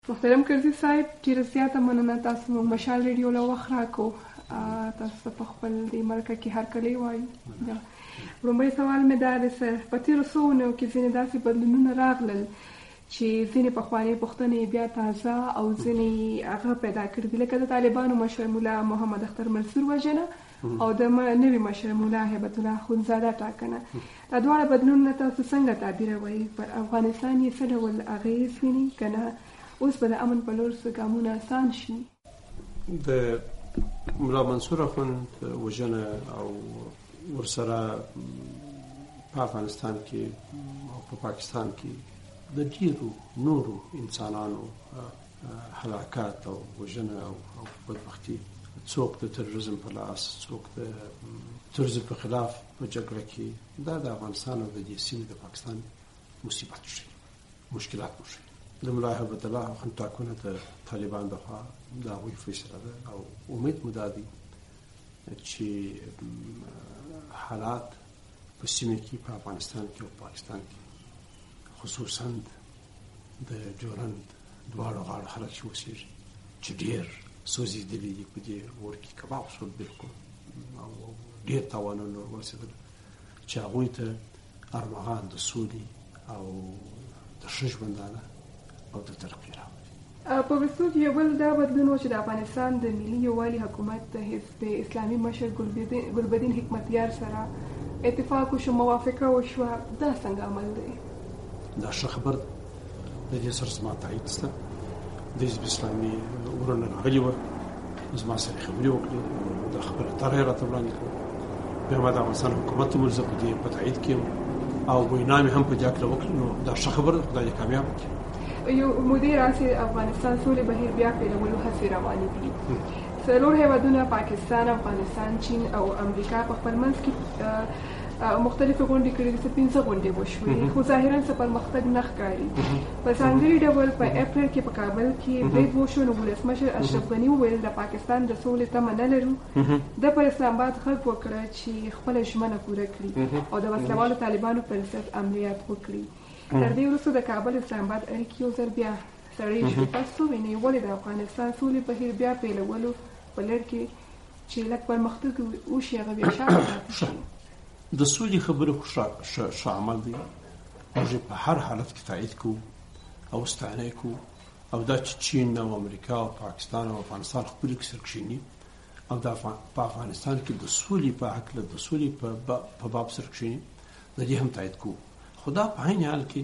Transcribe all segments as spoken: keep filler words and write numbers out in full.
محترم کرزي صاحب، ډېره زیاته مننه، تاسو موږ مشال ریډیو له وخت راکړو. تاسو په خپل دې مرکه کې هرکلی وایو. لومړی سوال مې دا دی، په تېرو څو اونیو کې ځینې داسې بدلونونه راغلل چې ځینې پخوانۍ پوښتنې بیا تازه او ځینې هغه پیدا کړي دي، لکه د طالبانو مشر ملا محمد اختر منصور وژنه او د نوي مشر ملا هیبت الله اخندزاده ټاکنه. دا دواړه بدلونونه تاسو څنګه تعبیروئ؟ پر افغانستان یې څه ډول اغېز ویني که نه اوس به د امن په لور څه ګامونه آسان شي؟ د ملا منصور اخند وژنه او ورسره په افغانستان کې او په پاکستان کې د ډیرو نورو انسانانو هلاکت او وژنه او بدبختي، څوک د تروریزم په لاس، څوک د تروریزم په خلاف په جګړه کې، دا د افغانستان او د دې سیمې د پاکستان مصیبت شي، مشکلات شي. د ملا هیبت الله اخند ټاکنه د طالبان لخوا د هغوی فیصله ده او امید مو دا دی چې حالات په سیمه کې په افغانستان کې او پاکستان کې خصوصا د ډیورند دواړو غاړو خلک چې اوسېږي چې ډېر سوځېدلي دي، په دې اور کې کباب شول بالکل او ډېر تاوانونه ورسېدل، چې هغوی ته ارمغان د سولې او د ښه ژوندانه او د ترقي راوړي. په وروستیو کې یو بل دا بدلون و چې د افغانستان د ملي یووالي حکومت د حزب اسلامي مشر ګلبدین حکمتیار سره اتفاق وشو، موافقه وشوه. دا څنګه عمل دی؟ دا ښه خبر ده. د دې سره زما تایید شته. د حزب اسلامي ورونه راغلي وه، زما سره خبرې وکړې، دا خبره طرح یې راته وړاندې کړه. بیا ما د افغانستان حکومت ته زه په دې په تایید کې یم او وینا مې هم په دې هکله وکړه. نو دا ښه خبره ده، خدای دې کامیاب کړي. یو مودې راځي افغانستان سولې بهیر بیا پیلولو هڅې روانې دي. څلور هېوادونه پاکستان، افغانستان، چین او امریکا په خپل منځ کې مختلفې غونډې کړې دي، څه پنځه غونډې وشوې، خو ظاهراً څه پرمختګ نه ښکاري. په ځانګړي ډول په اپریل کې په کابل کې برید وشو، نو ولسمشر اشرف غني وویل د پاکستان د سولې تمه نه لرو. د پر اسلام آباد غږ وکړه چې خپله ژمنه پوره کړي او د وسلوالو طالبانو پر ضد عملیات وکړي. تر دې وروسته د کابل اسلام آباد اړیکې یو ځل بیا سړې شوې. تاسو وینئ ولې د افغانستان سولې بهیر بیا پیلولو په لړ کې چې لږ پرمختګ وشي هغه بیا شاته پاتې شي؟ د سولې خبرې خو ښه عمل دی، موږ په هر حالت کې تایید کوو او ستاینه یې کوو. او دا چې چین او امریکا او پاکستان او افغانستان خپلې کې سره کښېني او د په افغانستان کې د سولې په هکله د سولې په باب سره کښېني، د دې هم تایید کوو. خو دا په عین حال کې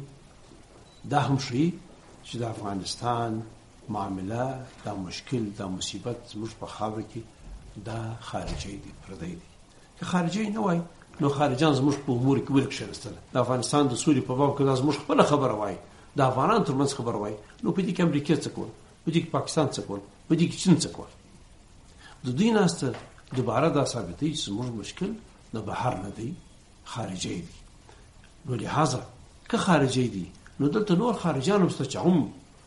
دا هم ښیي چې د افغانستان معامله، دا مشکل، دا مصیبت زموږ په خاوره کې دا خارجي دی، پردی دی. که خارجي نه وای نو خارجان زموږ په امور کې ولې کښېنستل؟ د افغانستان د سولې په باب کې دا زموږ خپله خبره وای، د افغانانو ترمنځ خبره وای، نو په دې کې امریکا څه کول، په دې کې پاکستان څه کول، په دې کې چین څه کول؟ د دوی ناسته دوباره دا ثابتوي چې زموږ مشکل د بهر نه دی، خارجي دی. نو لہذا که خارجي دي نو دلته نور خارجان هم شته چې هم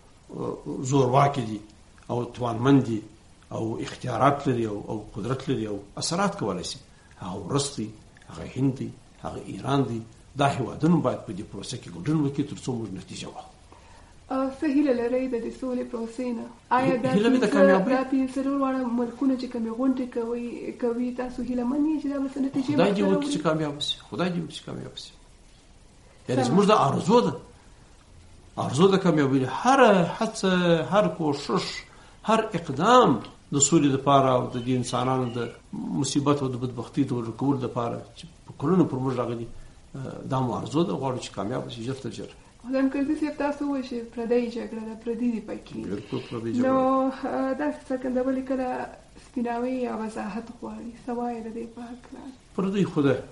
زورواکي دي او توانمند دي او اختیارات لري او قدرت لري او اثرات کولی شي. هغه روس دي، هغه هند دي، هغه ایران دي. دا هېوادونه باید په دې پروسه کې ګډون وکړي تر څو موږ نتیجه واخلو. څه هیله لرئ د دې سولې پروسې نه؟ آیا دا پنځه څلور واړه ملکونه چې کومې غونډې کوي تاسو هیله من یې چې دا به څه نتیجې خدای دې وکړي چې کامیاب شي، خدای دې وکړي چې کامیاب شي. یعنې زموږ د ارزو ده، ارزو د کامیابۍ، هر هڅه، هر کوشش، هر اقدام د سولې لپاره او د دې انسانانو د مصیبت او د بدبختۍ د ورکولو لپاره چې په کلونو پر موږ راغلي، دا مو ارزو ده، غواړو چې کامیاب شي ژر تر ژره. محترم کرزي صاحب، تاسو وویل چې پردۍ جګړه ده، پردي دي پکې، نو داسې څرګندول کله سپیناوی یا وضاحت غواړي. څه وایې د دې په هکله؟ پردۍ خو ده،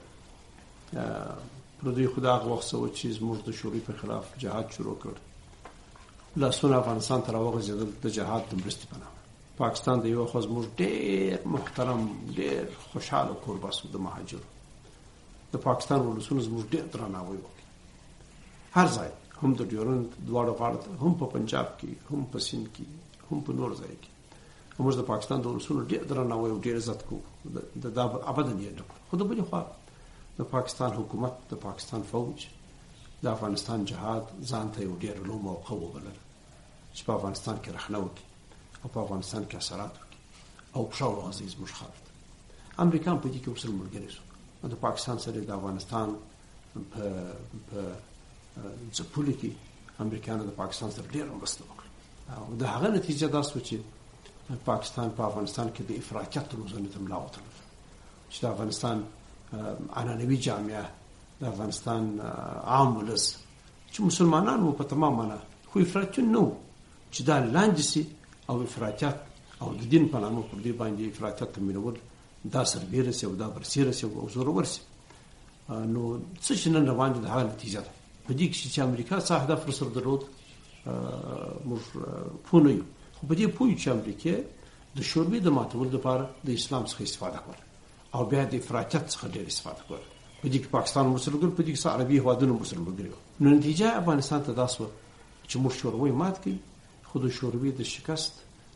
پردی خدا هغه وخت سوه چې زموږ د شوروي په خلاف جهاد شروع کړ. لاسونه افغانستان ته راوغځېدل د جهاد د مرستې په نامه. پاکستان د یوه خوا زموږ ډېر محترم، ډېر خوشحاله کوربه سو د مهاجرو. د پاکستان ولسونو زموږ ډېر درناوی وکړ، هر ځای، هم د ډیورند دواړو غاړو ته، هم په پنجاب کې، هم په سیند کې، هم په نور ځای کې. موږ د پاکستان د ولسونو ډېر درناوی او ډېر عزت کوو، دا ابدا یې نه کړو. خو د بلې خوا د پاکستان حکومت، د پاکستان فوج د افغانستان جهاد ځان ته یو ډېر لوی موقع وبلله چې په افغانستان کې رخنه وکړي او په افغانستان کې اثرات وکړي او پښه وغځوي زموږ خاوره ته. امریکا هم په دې کې ورسره ملګری شو. د پاکستان سره د افغانستان په په ځپلو کې امریکایانو د پاکستان سره ډېره مرسته وکړه او د هغه نتیجه دا شوه چې پاکستان په افغانستان کې د افراطیت روزنې ته ملا وتړله چې د افغانستان عنعنوي جامعه د افغانستان عام ولس چې مسلمانان وو په تمام معنا خو افراطیون نه وو چې دا لاندې سي او افراطیت او د دین په نامه پر دې باندې افراطیت ته مینول دا سربیره سي او دا برسیره سي او زورور سي. نو څه چې نن روان دي د هغه نتیجه ده په دې کې چې امریکا څه هدف رسول درلود موږ پوه یو خو په دې پوه چې امریکا د شوربې د ماتولو لپاره د اسلام څخه استفاده کوله او بیا د افراطیت څخه ډېر استفاده کوله. په دې کې پاکستان مسلمان په دې کې عربي هوادونو مسلمان ګرځي. نو نتیجه افغانستان ته داسو چې موږ شوربې مات کړي خو د شوربې د شکست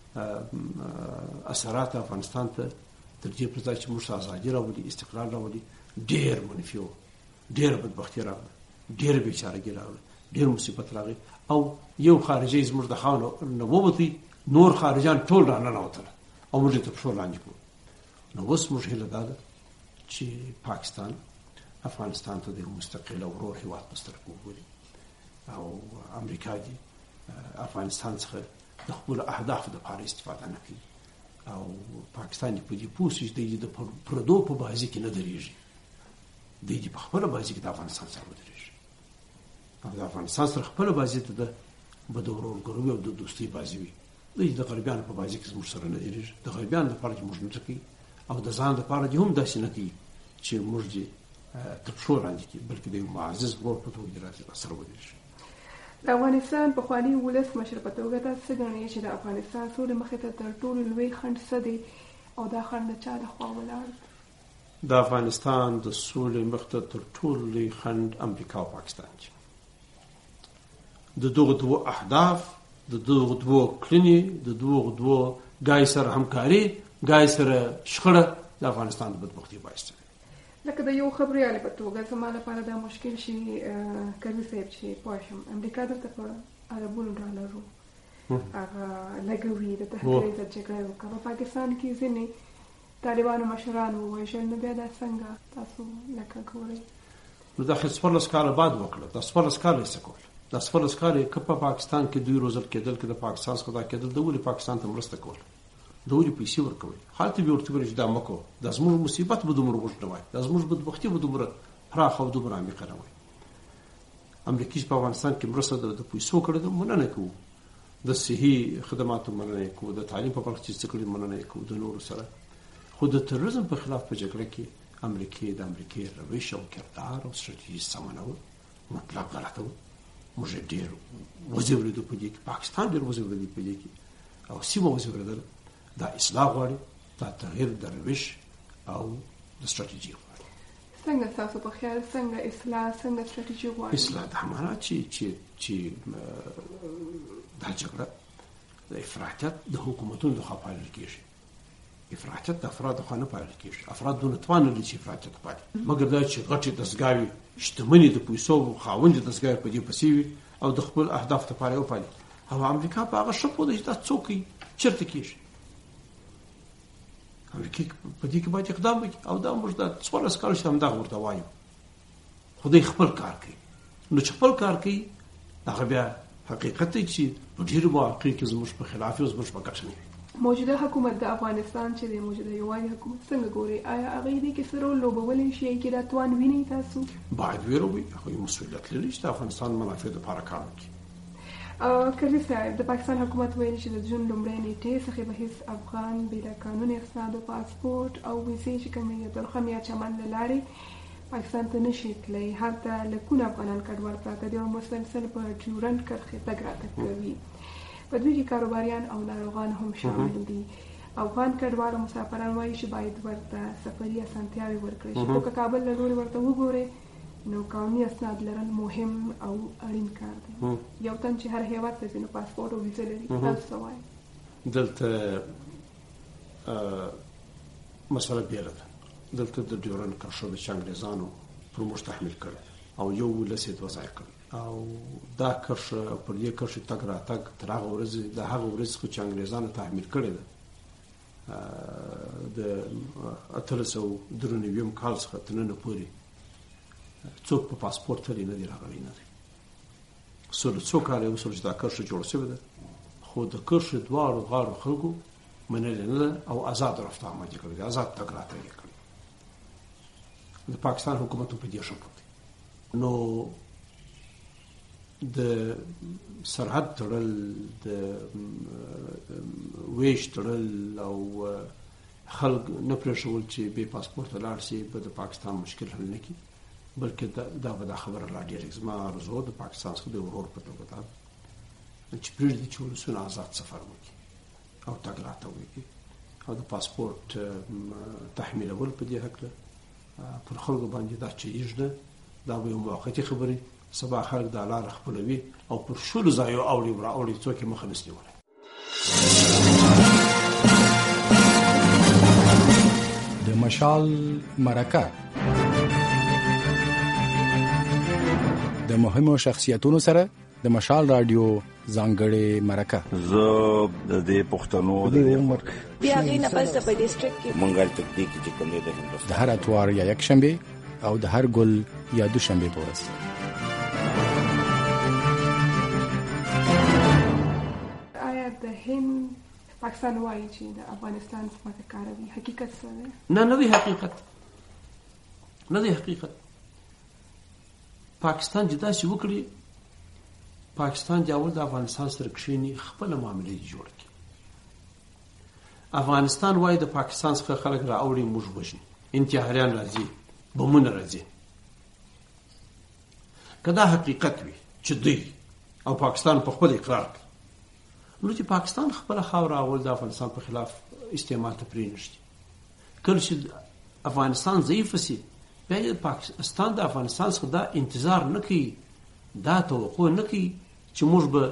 اثرات افغانستان ته تر دې پرځای چې موږ ازادي راوړي استقلال راوړي ډېر منفي و ډېر بدبختي راغله ډېر بیچارهګي راغله ډېر مصیبت راغی او یو خارجي زموږ د خاونو نه ووتی نور خارجان ټول را ننوتل او موږ ته په لاندې کو. نو اوس موږ هیله ده چې پاکستان افغانستان ته د مستقل او ورور هیواد په سترګه وګوري او امریکا دې افغانستان څخه د خپل اهداف لپاره استفاده نه کوي او پاکستان په دې پوسټ دی د پردو په بازي کې نه درېږي د دې په خپل بازي کې د افغانستان سره ودرېږي او د افغانستان سره خپل بازي ته د بدورور ګروي او د دوستي بازي وي د غربیانو په بازي کې زموږ سره نه درېږي د غربیانو لپاره چې موږ نه کوي او د ځان لپاره دې هم داسې نه کوي چې موږ دې تر څو وړاندې کوي بلکې د یو معزز ورور په توګه راځي سره ودرېږي. د افغانستان پخواني ولس مشر په توګه تاسو څه ګڼئ چې د افغانستان سولې مخې ته تر ټولو لوی خنډ څه دی او دا خنډ د چا لخوا ولاړ؟ د افغانستان د سولې مخې ته تر ټولو لوی خنډ امریکا او پاکستان دي. د دغو دوو اهداف د دغو دوو کړنې د دغو دوو ګای سره همکاري ګای سره شخړه د افغانستان د بدبختي باعث دی. لکه د یو خبريال په توګه زما لپاره دا مشکل شي کوي صاحب چې پوه شم امریکا دلته په عربونو ډالرو هغه لګوي د تحقیق د جګړې وکړه په پاکستان کې ځینې طالبانو مشران وویل نو بیا دا څنګه تاسو لکه ګورئ نو دا خپل سکاله بعد وکړه د خپل سکاله څه کول د خپل سکاله کپا پاکستان کې دوی روزل کېدل کې د پاکستان څخه دا کېدل د ولې پاکستان ته مرسته کول دوی پیسې ورکوي حالت به ورته ورته د مکو د زموږ مصیبت به دومره وښنه وای د زموږ بدبختی به دومره پراخ او دومره عمیقه نه وای. امریکایي په افغانستان کې مرسته د پیسو کړې ده مننه کوو د صحي خدماتو مننه کوو د تعلیم په برخه کې څه کړی مننه کوو د نور سره خو د تروریزم په خلاف په جګړه کې امریکای د امریکای روش او کردار او ستراتیژي سمونه مطلق غلطه موږ ډېر وځورې د پدې کې پاکستان ډېر وځورې د پدې کې او سیمه وځورې دا اصلاح غواړي دا تغییر د روش او د ستراتیژي غواړي. څنګه تاسو په خیال څنګه اصلاح څنګه ستراتیژي غواړي؟ اصلاح د معنا چې چې چې دا جګړه د افراطیت د حکومتونو لخوا پالل کېږي. افراطیت د افراد لخوا نه پالل کېږي. افراد دونه توان لري چې افراطیت پالي مګر دا چې غټې دستګاوې شتمني د پیسو خاوند دستګاوې په دې پسې وي او د خپل اهداف لپاره وپالي او امریکا په هغه شپو د دا څوکۍ چیرته کېږي امریکا په دې کې باید اقدام وکړي او دا موږ د څوارلس کالو چې همدغه ورته وایو خدای خپل کار کوي نو چې خپل کار کوي هغه بیا حقیقت دی چې په ډېرو مواقعو کې زموږ په خلاف او زموږ په ګټه نه موجوده حکومت د افغانستان چې د موجوده یووالي حکومت څنګه ګوري آیا هغه دې کې سره لوبولی شي کې دا توان ویني تاسو باید ویروي هغه مسؤلیت لري چې د افغانستان منافع لپاره کار وکړي. کله چې د پاکستان حکومت ویلي چې د جون لومړۍ نیټې څخه به هیڅ افغان بلا قانون اسناد او پاسپورت او ویزې چې کومې د رقم یا چمن لاري پاکستان ته نشي تللی هلته لکونه افغانان کډوال پراته دي او مسلسل په ډیورنډ کرښې تګ راتګ کوي په دوی کې کاروباریان او ناروغان هم شامل دي. افغان کډوال او مسافران وایي چې باید ورته سفري اسانتیاوې ورکړي شي خو که کابل له لوري ورته وګوري نو قانوني اسناد لرل مهم او اړین کار دی. یو تن چې هر هیواد ته ځي نو پاسپورت او ویزه لري تاسو څه وایي؟ دلته مسله بیله ده دلته د ډیورنډ کرښه د انګریزانو پر موږ تحمیل کړې او یو ولس یې دوه ځای کړ او دا کرښه پر دې کرښې تګ راتګ تر هغه ورځې د هغه ورځې څخه چې انګریزانو تحمیل کړې ده د اتلس سوه درې نوي کال څخه تر ننه پورې څوک په پاسپورټ تللی نه دی راغلی نه دی سل څو کاله یې وسول چې دا کرښه جوړه شوې ده خو د کرښې دواړو غاړو خلکو منلې نه ده او آزاد رفته عملي کړی دی آزاد تګ راتګ یې کړی د پاکستان حکومت په دې ښه پوه دی نو د سرحد تړل د ویش تړل او خلک نه پرېښول چې بې پاسپورټه لاړ شي به د پاکستان مشکل حل نه کړي بلکې دا به دا خبره لا ډېره زما ارزو د پاکستان څخه د ورور په توګه ده چې پرېږدي چې ولسونه آزاد سفر وکړي او تګ راتګ وکړي او د پاسپورټ تحمیلول په دې هکله پر خلکو باندې دا چیږي نه دا به یو موقتي خبرې سبا خلک د لاره خپلوي او پر شلو ځایو اوړي ورا اوړي څوک یې مخه نشي نیولی د مشال مرکه د مهمو شخصیتونو سره د مشال رادیو ځانګړې مرکه زه د دې پښتنو د عمر بیا غینه پس په ډیسټریکټ کې منګل تکتیک چې کوم دی د هندوستان د هر اتوار یا یک شنبه او د هر ګل یا دوشنبه په ورځ آیا د هند پاکستان وایي چې د افغانستان څخه کاروي حقیقت څه دی؟ نه نه دی حقیقت نه دی حقیقت پاکستان چې داسې وکړي پاکستان چې اول د افغانستان سره کښېني خپله معاملې جوړ کړي افغانستان وایي د پاکستان څخه خلک راوړي موږ وژني انتحاریان راځي بمونه راځي که دا حقیقت وي چې دوی او پاکستان په خپل اقرار کوي نو چې پاکستان خپل خاوره اول د افغانستان په خلاف استعمال ته پرېنږدي کله چې افغانستان ضعیف شي بیا پاکستان د افغانستان څخه دا انتظار نه کوي دا توقع نه کوي چې موږ به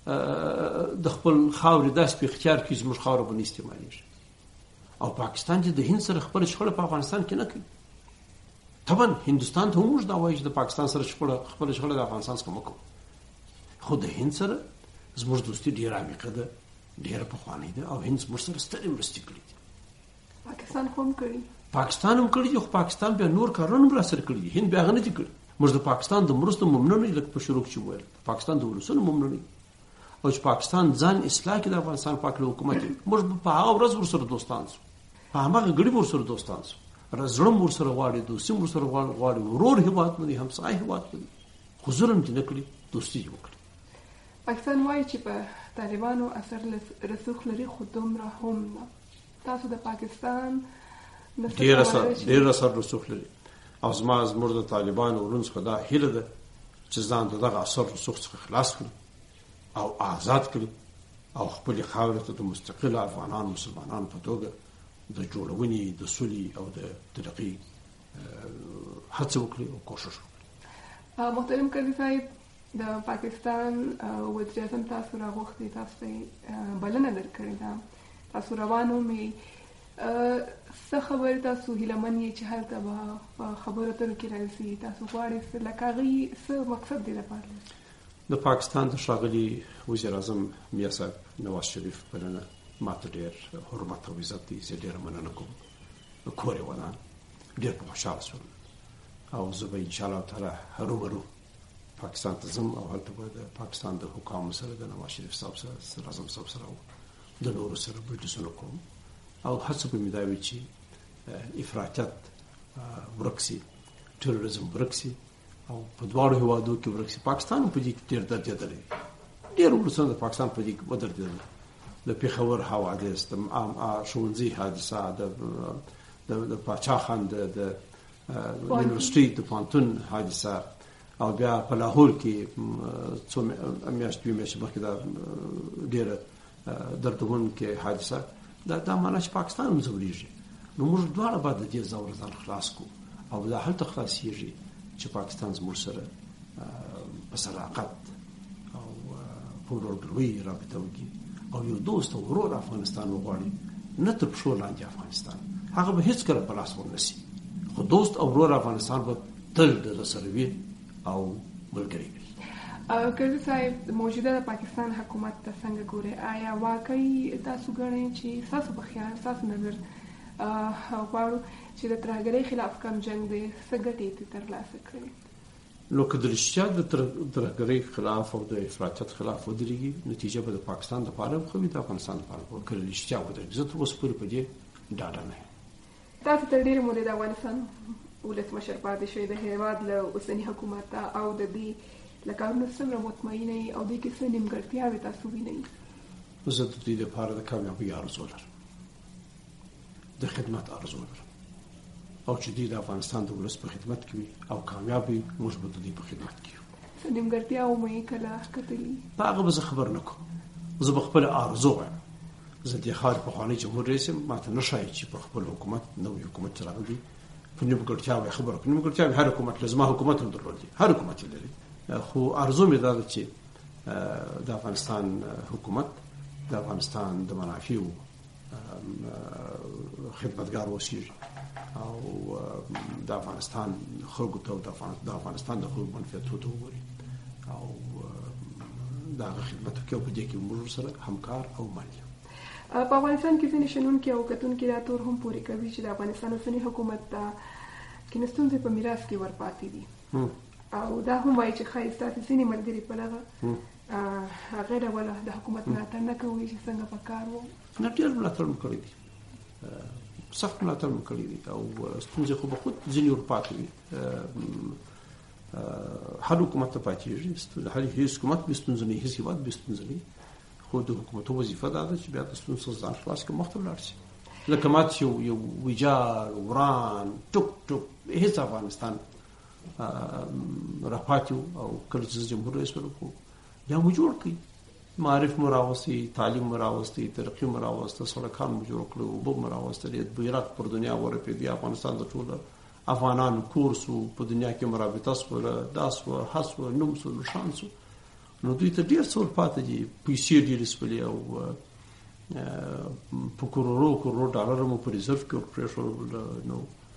د خپل خاورې داسې په اختیار کړي چې موږ خاوره به نه استعمالېږي او پاکستان چې د هند سره خپله شخړه په افغانستان کې نه کوي طبعا هندوستان ته هم موږ دا وایي چې د پاکستان سره شخړه خپله شخړه د افغانستان څخه مه کوو خو د هند سره زموږ دوستي ډېره عمیقه ده ډېره پخوانۍ ده او هند زموږ سره سترې مرستې کړي دي پاکستان خو هم کړي پاکستان هم کړي دي خو پاکستان بیا نور کارونه هم راسره کړي دي هند بیا هغه نه دي کړي موږ د پاکستان د مرستو ممنون یو لکه په شروع کې وویل پاکستان د ولسونو ممنون او چې پاکستان ځان اصلاح کړي د افغانستان پاک له حکومت موږ په هغه ورځ ورسره دوستان سو په هغه غړي ورسره دوستان سو زړه ورسره غواړي دوستي ورسره غواړي ورور هیواد مې همسایه هیواد مې خو ظلم دې نه کړي دوستي وکړي پاکستان وایي چې په طالبانو اثر رسوخ لري خو دومره هم نه تاسو د پاکستان ډېر اثر ډېر اثر رسوخ لري او زما زموږ د طالبانو ورونو څخه دا هیله ده چې ځان د دغه اثر رسوخ څخه خلاص کړي او آزاد کړي او خپلې خاورې ته د مستقل افغانانو مسلمانانو په توګه د جوړونې د سولې او د ترقۍ هڅه وکړي او کوشش وکړي محترم قاضي صاحب د پاکستان وزیر اعظم تاسو راغوښتي تاسو ته بلنه درکړې ده تاسو روانو مې څه خبر تاسو هیلمن یې چې هلته به خبرو اترو کې راځي تاسو غواړئ لکه هغوی څه مقصد دی لپاره د پاکستان د ښاغلي وزیر اعظم میا صاحب نواز شریف بلنه ماته ډېر حرمت او عزت دی زه ډېره مننه کوم کور یې ودان ډېر په خوشحاله شوم او زه به انشاءالله تعالی هرومرو پاکستان ته ځم او هلته به د پاکستان د حکامو سره د نواز شریف صاحب سره صدر اعظم صاحب سره د نورو سره مجلسونه کوم او هڅه به مې دا وي چې افراطیت ورک شي ټیرریزم ورک شي او په دواړو هېوادو کې ورک شي پاکستان په دې کې ډېر دردېدلی ډېر ولسونه د پاکستان په دې کې ودرېدل د پېښور حوادث د ښوونځي حادثه د پاچا خان د یونیورسټۍ د پوهنتون حادثه او بیا په لاهور کې څو میاشتې دوې میاشتې مخکې دا ډېره دردونکې حادثه دا دا معنا چې پاکستان هم ځورېږي نو موږ دواړه باید د دې ځوره ځان خلاص کړو او دا هلته خلاصېږي چې پاکستان زموږ سره په صداقت او په ورورګلوۍ رابطه وکړي او یو دوست او ورور افغانستان وغواړي نه تر پښو لاندې افغانستان هغه به هېڅکله په لاس ورنشي خو دوست او ورور افغانستان به تل د ده سره وي او ملګری وي ګرځي صاحب موجوده د پاکستان حکومت ته څنګه ګوري؟ آیا واقعي تاسو ګڼئ چې ستاسو په خیال ستاسو نظر غواړو چې د ترهګرۍ خلاف کم جنګ دی څه ګټې یې ترلاسه کړي؟ نو که د رښتیا د ترهګرۍ خلاف او د افراطیت خلاف ودرېږي نتیجه به د پاکستان دپاره هم ښه وي د افغانستان دپاره به که رښتیا ودرېږي. زه تر اوسه پورې په دې ډاډه نه یم. تاسو تر ډېرې مودې د افغانستان ولسمشر پاتې شوی د هېواد له اوسني حکومت او د دې له کارونو څومره مطمئنه یې او دې کې څه نیمګړتیاوې تاسو وینئ؟ زه د دې لپاره د کامیابۍ آرزو لرم، د خدمت آرزو لرم، او چې دوی د افغانستان د ولس په خدمت کې وي او کامیاب وي، موږ به د دوی په خدمت کې یو. څه نیمګړتیاوې مو یې کله کتلي؟ په هغه به زه خبر نه کوم، زه به خپله آرزو وایم. زه د خاورې پخوانی جمهور رئیس یم، ماته نه ښایي چې په خپل حکومت نوی حکومت چې راغلی په نیمګړتیاوې خبره کړم. نیمګړتیاوې هر حکومت لري، زما حکومت هم درلودې، هر حکومت یې لري، خو آرزو مې دا ده چې د افغانستان حکومت د افغانستان د منافعو خدمتګار واوسېږي او د افغانستان خلکو ته د افغانستان د خلکو منفعتونو ته وګوري او د هغه خدمت وکړي او په دې کې موږ سره همکار او مل یو. په افغانستان کې ځینې شنونکي او کتونکي دا تور هم پورې کوي چې د افغانستان اوسني حکومت ته کې ستونزې په میراث کې ورپاتې دي او دا هم وایي چې ښایي ستاسې ځینې ملګري په دغه هغه ډول د حکومت ملاتړ نه کوي چې څنګه په کار و. نه، ډېر ملاتړ مو کړی دی، سخت ملاتړ مو کړی دی او ستونزې خو به خود ځینې ورپاتې وي. هر حکومت ته پاتېږي، هر هېڅ حکومت بې ستونزې نه وي، هېڅ هېواد بې ستونزې نه وي، خو د حکومتو وظیفه دا ده چې بیا د ستونزو څخه ځان خلاص کړي، مخته ولاړ شي. لکه ما چې یو ویجاړ وران ټوک ټوک هېڅ افغانستان راپاتې و او کله چې زه جمهور رئیس ولرم بیا مو جوړ کړي، معارف مو راوستي، تعلیم مو راوستي، ترقي مو راوسته، سړکان مو جوړ کړي، اوبه مو راوستلې، بیرغ پر دنیا ورپېدی، افغانستان د ټولو افغانانو کور سو، په دنیا کې مرابطه سوله، دا سوه، ښه سوه، نوم سو، نښان سو. نو دوی ته ډېر څه ورپاتې دي، پیسې ډېرې سولې او په کرورو کرورو ډالر مو په ریزرف کې ورپرېښول. نو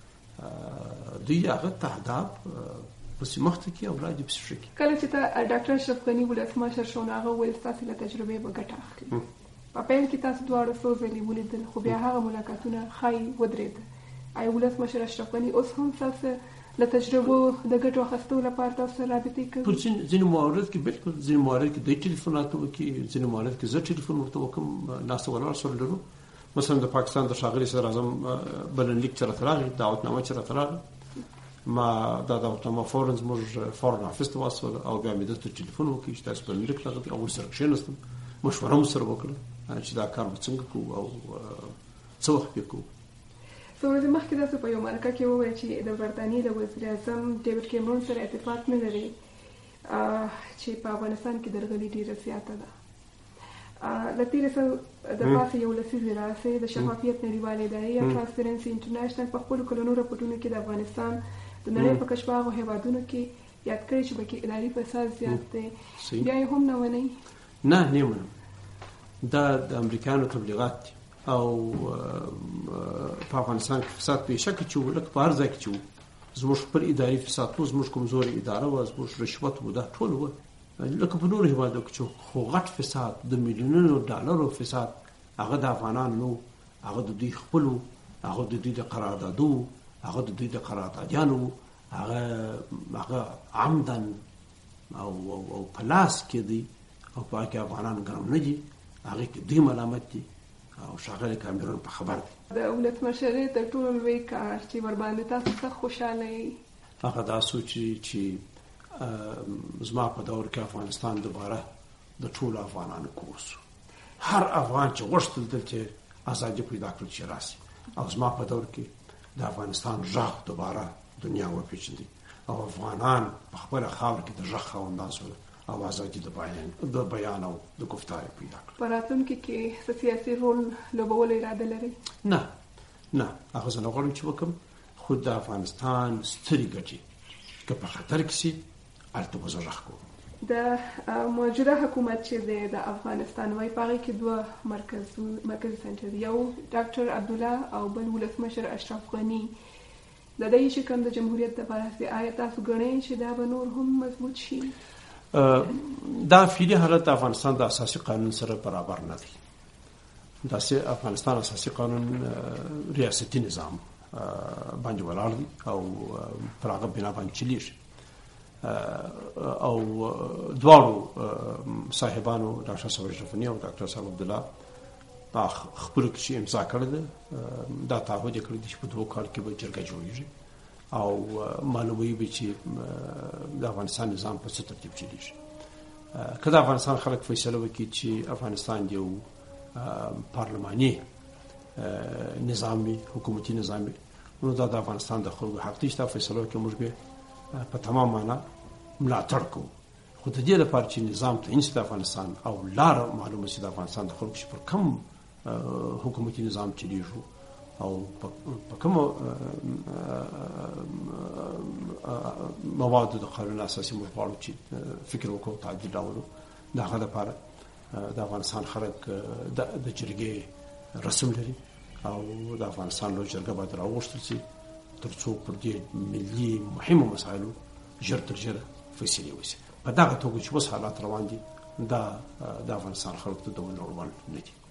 دوی هغه تهداب پسې مخته کړي او ولاړ دي پسې ښه کړي. کله چې ته ډاکټر اشرف غني ولسمشر شو نو هغه وویل ستاسې له تجربې به ګټه اخلي. په پیل کې تاسو دواړه څو ځلې ولیدل خو بیا هغه ملاقاتونه ښایي ودرېده. آیا ولسمشر اشرف غني اوس هم ستاسو له تجربو د ګټو اخیستو لپاره تاسو رابطې کوي؟ په ځینې موارد کې بالکل، ځینې موارد کې دوی ټلیفونات وکړي، ځینې موارد کې زه ټلیفون ورته وکړم، ناسته ولاړ سره لرو. مثلا د پاکستان د ښاغلي صدر اعظم بلنلیک چې راته راغی، دعوتنامه چې راته راغی، ما دا دعوتنامه فورا زموږ فورن افیس ته واستوله او بیا مې درته ټلیفون وکړي چې تاسو بلنلیک راغلی او ورسره کښېناستم، مشوره مو سره وکړه چې دا کار به څنګه کوو او څه وخت پرې کوو. څو ورځې مخکې تاسو په یو مرکه کې وویل چې د برطانیې د وزیر اعظم ډیوډ کیمرون سره اتفاق نه لري چې په افغانستان کې درغلي ډېره زیاته ده. له تېرې څه د پاسه یو لسیزې راهیسې د شفافیت نړیوالې ادارې یا ټرانسپیرنسي انټرنیشنل په خپلو کلونو راپورټونو کې د افغانستان د نړۍ په کچه په هغو هېوادونو کې یاد کړی چې پکې اداري فساد زیات دی، بیا یې هم نه منئ؟ نه، نه یې منم. دا د امریکایانو تبلیغات دي او په افغانستان کې فساد په شکه چې و، لکه په هر ځای کې چې و، زموږ خپل اداري فساد و، زموږ کمزورې اداره وه، زموږ رشوت و، دا ټول وه. لکه په نورو هېوادو کې چې خو غټ فساد د میلیونونو ډالرو فساد هغه د افغانانو نه و، هغه د دوی خپل و، هغه د دوی د قراردادو و، هغه د دوی د قراردادیانو و، هغه هغه عمدن او او په لاس کې دی او په هغه کې افغانان ګرم نه دي، هغه کې دوی ملامت دي او ښاغلی کامرون په خبر دی. د ولسمشرۍ تر ټولو لوی کار چې ورباندې تاسو څه خوشحاله یې؟ هغه دا سوچ چې زما په دور کې افغانستان دوباره د ټولو افغانانو کور شو. هر افغان چې غوښتل دلته ازادي پیدا کړل چې راسي، او زما په دور کې د افغانستان غږ دوباره دنیا وپېژندي او افغانان په خپله خاوره کې د غږ خاوندان شول او ازادي د بیان د بیان او د گفتار پیدا کړل. په راتلونکي کې څه سیاسي رول لوبولو اراده لرئ؟ نه نه، هغه زه نه غواړم چې وکړم، خو د افغانستان سترې ګټې که په خطر کې شي هلته به زه غږ کوم. د موجوده حکومت چې دی د افغانستان وایي په هغې کې دوه مرکزي سنټر دي، یو ډاکټر عبدالله او بل ولسمشر اشرف غني. د دې شکم د جمهوریت دپاره آیا تاسو ګڼئ چې دا به نور هم مضبوط شي؟ دا فعلي حالت د افغانستان د اساسي قانون سره برابر نه دی. د افغانستان اساسي قانون ریاستي نظام باندې ولاړ دی او پر هغه بنا باندې چلیږي او دواړو صاحبانو ډاکټر صاحب اشرف غني او ډاکټر صاحب عبدالله په خپلو کې چې امضا کړې ده دا تعهد یې کړی دی چې په دوو کال کې به جرګه جوړېږي او معلوموي به چې د افغانستان نظام په څه ترتیب چلیږي. که د افغانستان خلک فیصله وکړي چې افغانستان یو پارلماني نظام وي، حکومتي نظام وي، نو دا د افغانستان د خلکو حق دی چې دا فیصله وکړي موږ به په تمام معنا ملاتړ کوو. خو د دې لپاره چې نظام تعین شي د افغانستان او لاره معلومه شي د افغانستان د خلکو چې پر کوم حکومتي نظام چلیږي او په کوم موادو د قانون اساسي موږ غواړو چې فکر وکړو تعدیل راوړو، د هغه لپاره د افغانستان خلک د جرګې رسم لري او د افغانستان لویه جرګه باید راوغوښتل شي تر څو پر دې ملي مهمو مسایلو ژر تر ژره فیصلې وشي. په دغه توګه چې اوس حالات روان دي دا د افغانستان خلکو ته د ونړول نه دي.